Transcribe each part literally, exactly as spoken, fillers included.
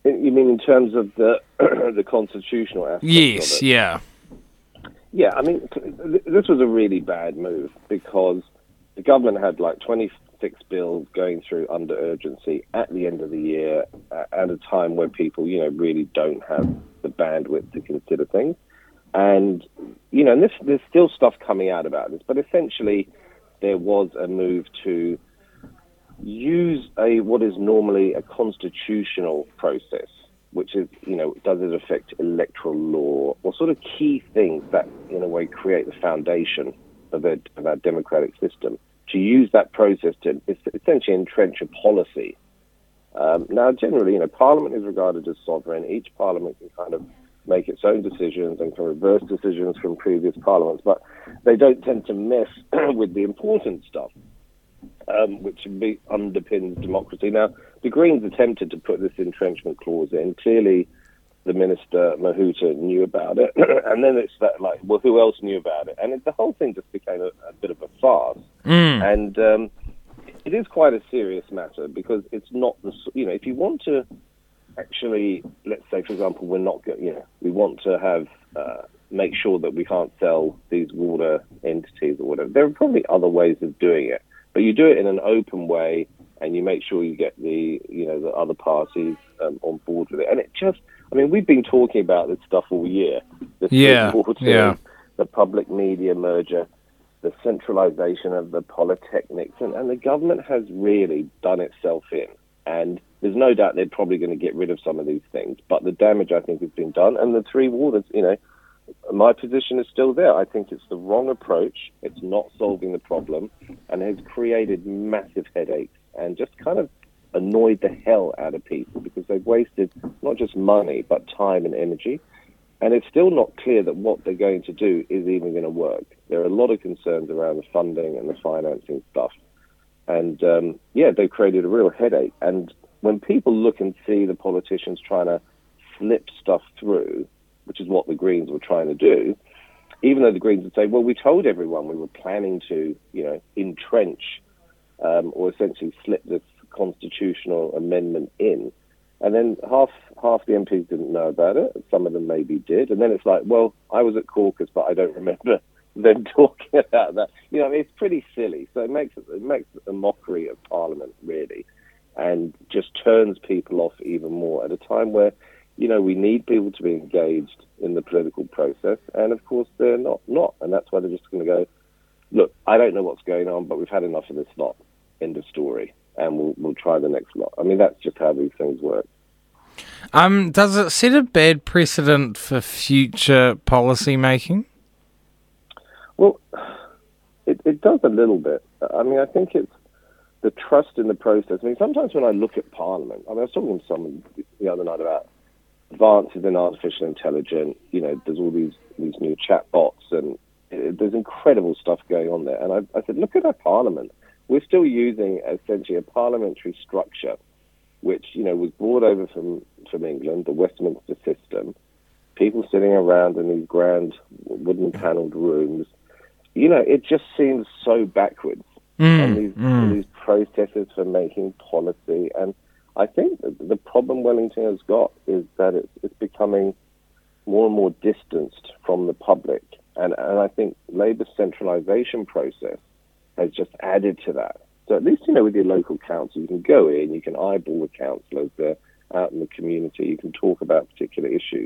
You mean in terms of the the constitutional aspect Yes, of it? yeah. Yeah, I mean, this was a really bad move because the government had like twenty-six bills going through under urgency at the end of the year at a time where people, you know, really don't have the bandwidth to consider things. And, you know, and this, there's still stuff coming out about this, but essentially there was a move to use a what is normally a constitutional process, which is, you know, does it affect electoral law, or sort of key things that, in a way, create the foundation of, a, of our democratic system, to use that process to essentially entrench a policy. Um, now, generally, you know, Parliament is regarded as sovereign. Each Parliament can kind of make its own decisions and can reverse decisions from previous Parliaments, but they don't tend to mess with the important stuff, um, which be, underpins democracy. Now, the Greens attempted to put this entrenchment clause in. Clearly, the Minister, Mahuta, knew about it. And then it's that, like, well, who else knew about it? And it, the whole thing just became a, a bit of a farce. Mm. And um, it is quite a serious matter because it's not the, you know, if you want to actually, let's say, for example, we're not, you know, we want to have, uh, make sure that we can't sell these water entities or whatever. There are probably other ways of doing it, but you do it in an open way and you make sure you get the, you know, the other parties um, on board with it. And it just, I mean, we've been talking about this stuff all year. The Yeah, water, yeah. the public media merger, the centralization of the polytechnics, and, and the government has really done itself in. And there's no doubt they're probably going to get rid of some of these things. But the damage, I think, has been done. And the three waters, you know, my position is still there. I think it's the wrong approach. It's not solving the problem and has created massive headaches and just kind of annoyed the hell out of people because they've wasted not just money, but time and energy. And it's still not clear that what they're going to do is even going to work. There are a lot of concerns around the funding and the financing stuff. And, um, yeah, they've created a real headache. And when people look and see the politicians trying to slip stuff through, which is what the Greens were trying to do, even though the Greens would say, well, we told everyone we were planning to, you know, entrench um, or essentially slip this constitutional amendment in. And then half half the M Ps didn't know about it. Some of them maybe did. And then it's like, well, I was at caucus, but I don't remember them talking about that. You know, it's pretty silly. So it makes it makes a mockery of Parliament, really, and just turns people off even more at a time where, you know, we need people to be engaged in the political process. And, of course, they're not. not. And that's why they're just going to go, look, I don't know what's going on, but we've had enough of this lot. End of story. And we'll we'll try the next lot. I mean, that's just how these things work. Um, does it set a bad precedent for future policy making? Well, it, it does a little bit. I mean, I think it's the trust in the process. I mean, sometimes when I look at Parliament, I mean, I was talking to someone the other night about advances in artificial intelligence. You know, there's all these, these new chat bots, and it, there's incredible stuff going on there. And I, I said, look at our Parliament. We're still using essentially a parliamentary structure, which, you know, was brought over from, from England, the Westminster system, people sitting around in these grand wooden panelled rooms. You know, it just seems so backwards. Mm, and these, mm. these processes for making policy. And I think the problem Wellington has got is that it's, it's becoming more and more distanced from the public. And, and I think Labour's centralisation process has just added to that. So at least, you know, with your local council, you can go in, you can eyeball the councillors, they're out in the community, you can talk about particular issues.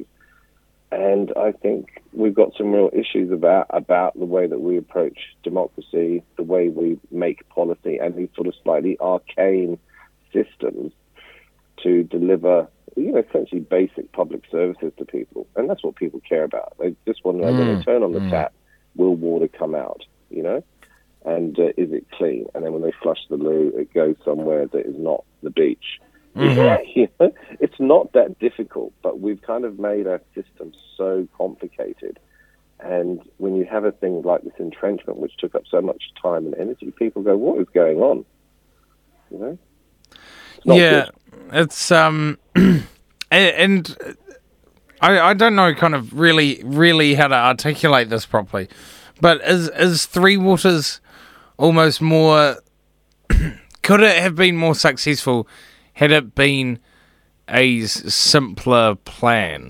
And I think we've got some real issues about about the way that we approach democracy, the way we make policy, and these sort of slightly arcane systems to deliver, you know, essentially basic public services to people. And that's what people care about. They just want to know, mm, when they turn on the mm. tap, will water come out, you know? And uh, is it clean? And then when they flush the loo, it goes somewhere that is not the beach. Mm-hmm. You know? It's not that difficult, but we've kind of made our system so complicated. And when you have a thing like this entrenchment, which took up so much time and energy, people go, what is going on? You know? It's not yeah, good. It's... um, and I, I don't know kind of really, really how to articulate this properly, but is, is Three Waters almost more... could it have been more successful had it been a s- simpler plan.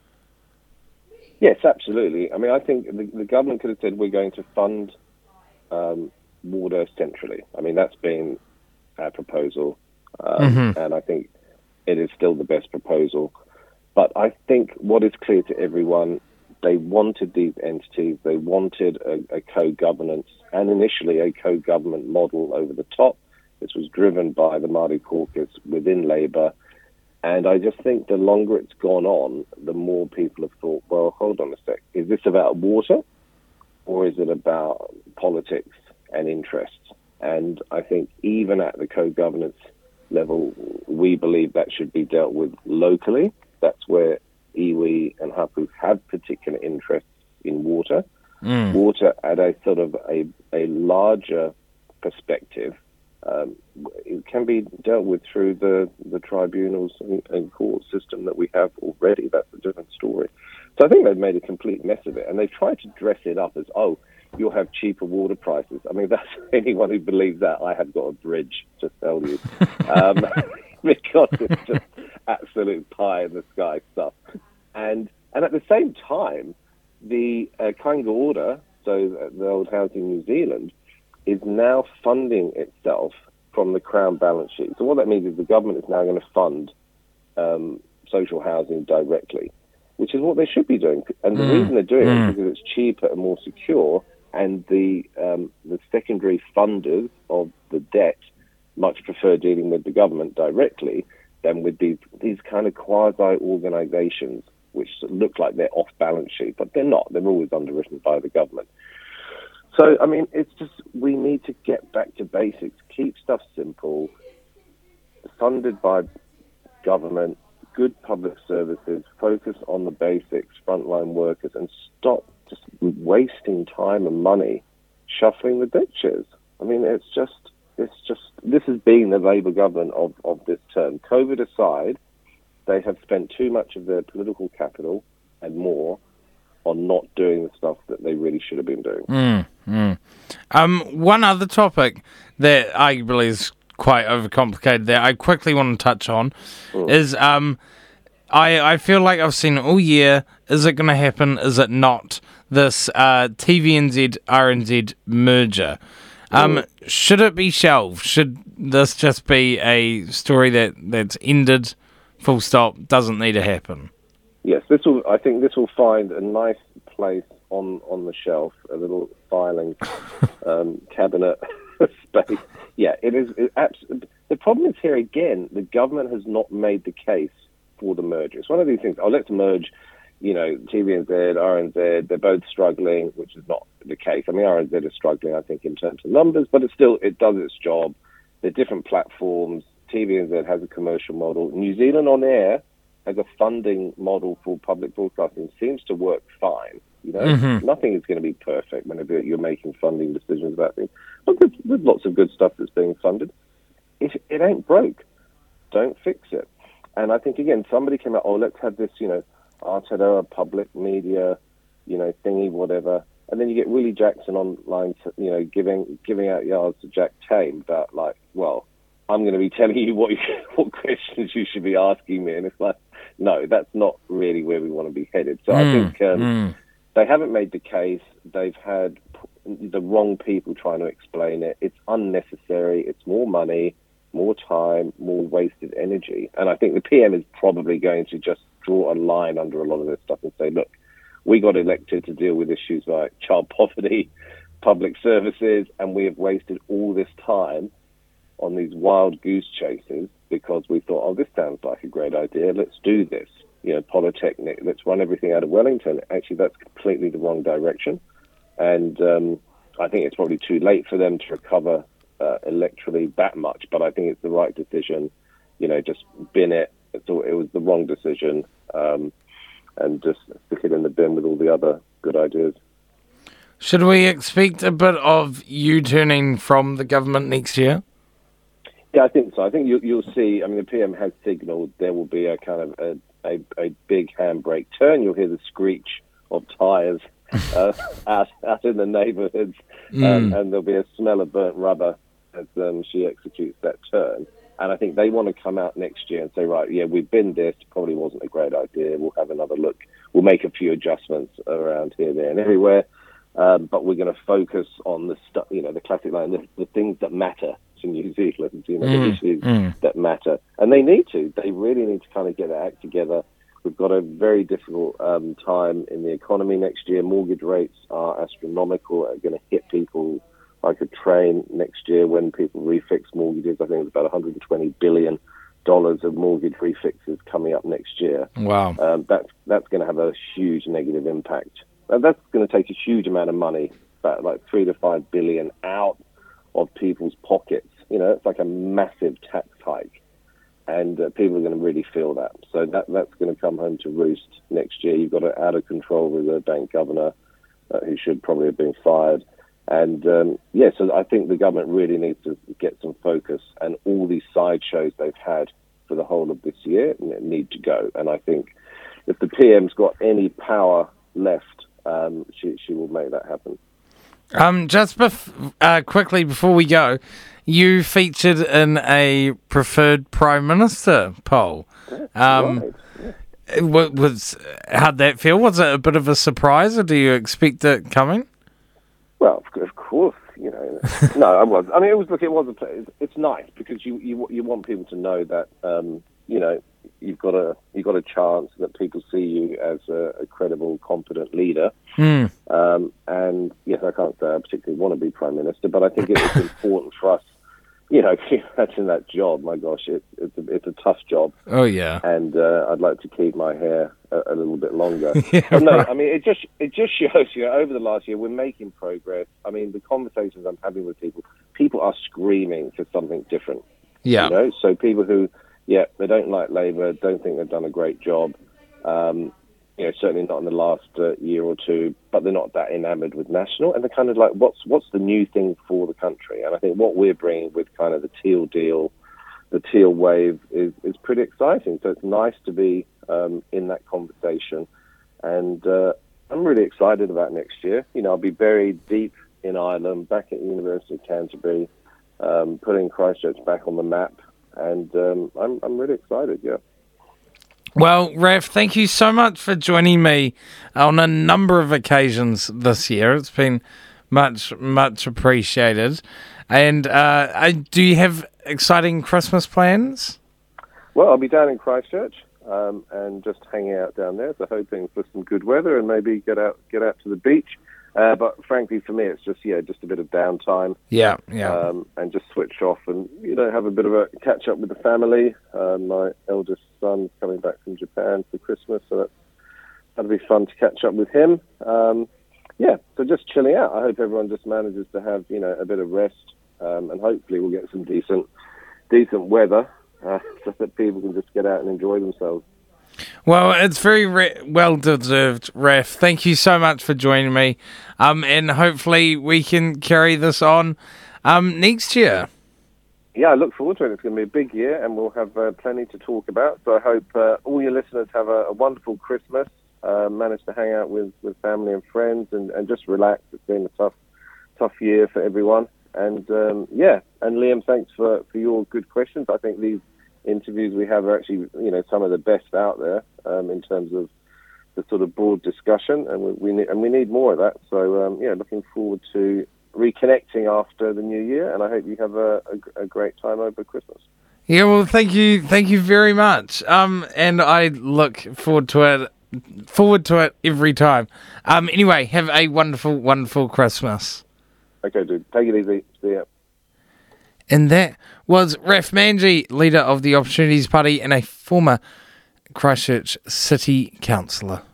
Yes, absolutely. I mean, I think the, the government could have said we're going to fund um, water centrally. I mean, that's been our proposal, um, Mm-hmm. and I think it is still the best proposal. But I think what is clear to everyone, they wanted these entities, they wanted a, a co-governance, and initially a co-government model over the top. This was driven by the Māori caucus within Labour. And I just think the longer it's gone on, the more people have thought, well, hold on a sec, is this about water or is it about politics and interests? And I think even at the co-governance level, we believe that should be dealt with locally. That's where iwi and hapu have particular interests in water. Mm. Water at a sort of a, a larger perspective, um, it can be dealt with through the, the tribunals and, and court system that we have already. That's a different story. So I think they've made a complete mess of it, and they've tried to dress it up as, oh, you'll have cheaper water prices. I mean, that's anyone who believes that, I have got a bridge to sell you. Um, because it's just absolute pie in the sky stuff. And and at the same time, the uh, Kāinga Order, so the old Housing New Zealand, is now funding itself from the Crown balance sheet. So what that means is the government is now going to fund um, social housing directly, which is what they should be doing. And the Mm. reason they're doing Mm. it is because it's cheaper and more secure, and the um, the secondary funders of the debt much prefer dealing with the government directly than with these these kind of quasi-organizations which look like they're off balance sheet, but they're not. They're always underwritten by the government. So, I mean, it's just, we need to get back to basics, keep stuff simple, funded by government, good public services, focus on the basics, frontline workers, and stop just wasting time and money shuffling the ditches. I mean, it's just, it's just, this has been the Labour government of, of this term. COVID aside, they have spent too much of their political capital and more on not doing the stuff that they really should have been doing. Mm, mm. Um, one other topic that arguably is quite overcomplicated that I quickly want to touch on Mm. is um, I, I feel like I've seen it all year. Is it going to happen? Is it not? This uh, T V N Z R N Z merger. Um, Mm. Should it be shelved? Should this just be a story that, that's ended, full stop, doesn't need to happen? Yes, this will. I think this will find a nice place on, on the shelf, a little filing um, cabinet space. Yeah, it is. It abs- the problem is here again. The government has not made the case for the merger. It's one of these things. Oh, let's merge. You know, T V N Z, R N Z. They're both struggling, which is not the case. I mean, R N Z is struggling, I think, in terms of numbers, but it still it does its job. They're different platforms. T V N Z has a commercial model. New Zealand On Air as a funding model for public broadcasting seems to work fine. You know, Mhm. nothing is going to be perfect whenever you're making funding decisions about things. But there's, there's lots of good stuff that's being funded. If it ain't broke, don't fix it. And I think, again, somebody came out, oh, let's have this, you know, Aotearoa public media, you know, thingy, whatever. And then you get Willie Jackson online, to, you know, giving giving out yards to Jack Tame about, like, well, I'm going to be telling you what you, what questions you should be asking me. And it's like, no, that's not really where we want to be headed. So Mm, I think um, mm. they haven't made the case. They've had p- the wrong people trying to explain it. It's unnecessary. It's more money, more time, more wasted energy. And I think the P M is probably going to just draw a line under a lot of this stuff and say, look, we got elected to deal with issues like child poverty, public services, and we have wasted all this time on these wild goose chases because we thought, oh, this sounds like a great idea. Let's do this. You know, Polytechnic, let's run everything out of Wellington. Actually, that's completely the wrong direction. And um, I think it's probably too late for them to recover uh, electorally that much. But I think it's the right decision. You know, just bin it. It's all, it was the wrong decision. Um, and just stick it in the bin with all the other good ideas. Should we expect a bit of U-turning from the government next year? Yeah, I think so. I think you, you'll see, I mean, the P M has signalled there will be a kind of a, a, a big handbrake turn. You'll hear the screech of tyres uh, out, out in the neighbourhoods, um, Mm. and there'll be a smell of burnt rubber as um, she executes that turn. And I think they want to come out next year and say, right, yeah, we've been this, probably wasn't a great idea. We'll have another look. We'll make a few adjustments around here, there, and everywhere. Um, but we're going to focus on the stuff, you know, the classic line, the, the things that matter to New Zealand, you know, mm, the issues mm. that matter. And they need to. They really need to kind of get their act together. We've got a very difficult um, time in the economy next year. Mortgage rates are astronomical, are going to hit people like a train next year when people refix mortgages. I think it's about one hundred twenty billion dollars of mortgage refixes coming up next year. Wow. Um, that's, that's going to have a huge negative impact. And that's going to take a huge amount of money, about like three to five billion out of people's pockets. You know, it's like a massive tax hike. And uh, people are going to really feel that. So that that's going to come home to roost next year. You've got an out-of-control Reserve Bank governor uh, who should probably have been fired. And, um, yeah, so I think the government really needs to get some focus. And all these sideshows they've had for the whole of this year need to go. And I think if the P M's got any power left, um, she, she will make that happen. Um, just bef- uh, quickly before we go, you featured in a preferred Prime Minister poll. Yeah, um, right. Yeah. What was how'd that feel? Was it a bit of a surprise, or do you expect it coming? Well, of course, you know. No, I was. I mean, it was. Look, it was. A, it's, it's nice because you, you you want people to know that um, you know you've got a you've got a chance that people see you as a, a credible, competent leader. Mm. Um, and yes, I can't say I particularly want to be Prime Minister, but I think it was important for us. You know, imagine that job. My gosh, it, it's a, it's a tough job. Oh yeah, and uh, I'd like to keep my hair a, a little bit longer. yeah, but no, right. I mean it just it just shows you know, over the last year we're making progress. I mean the conversations I'm having with people, people are screaming for something different. Yeah, you know, so people who yeah they don't like Labour, don't think they've done a great job. Um, You know, certainly not in the last uh, year or two, but they're not that enamoured with National, and they're kind of like, what's what's the new thing for the country? And I think what we're bringing with kind of the teal deal, the teal wave, is, is pretty exciting. So it's nice to be um, in that conversation, and uh, I'm really excited about next year. You know, I'll be buried deep in Ireland, back at the University of Canterbury, um, putting Christchurch back on the map, and um, I'm I'm really excited. Yeah. Well, Raph, thank you so much for joining me on a number of occasions this year. It's been much, much appreciated. And uh, I, do you have exciting Christmas plans? Well, I'll be down in Christchurch um, and just hanging out down there. So hoping for some good weather and maybe get out get out to the beach. Uh, but frankly, for me, it's just yeah, just a bit of downtime. Yeah, yeah. Um, and just switch off and you know have a bit of a catch up with the family. Uh, my eldest son's coming back from Japan for Christmas, so that's, that'll be fun to catch up with him. Um, yeah, so just chilling out. I hope everyone just manages to have you know a bit of rest, um, and hopefully we'll get some decent decent weather uh, so that people can just get out and enjoy themselves. Well, it's very re- well deserved, Raph. Thank you so much for joining me, um, and hopefully we can carry this on um, next year. Yeah, I look forward to it. It's going to be a big year, and we'll have uh, plenty to talk about. So I hope uh, all your listeners have a, a wonderful Christmas, uh, manage to hang out with, with family and friends, and, and just relax. It's been a tough, tough year for everyone. And um, yeah, and Liam, thanks for, for your good questions. I think these interviews we have are actually, you know, some of the best out there um, in terms of the sort of broad discussion, and we, we need, and we need more of that. So um, yeah, looking forward to reconnecting after the new year, and I hope you have a, a, a great time over Christmas. Yeah, well, thank you, thank you very much. Um, and I look forward to it, forward to it every time. Um, anyway, have a wonderful, wonderful Christmas. Okay, dude, take it easy. See ya. And that was Raph Manji, leader of the Opportunities Party and a former Christchurch City Councillor.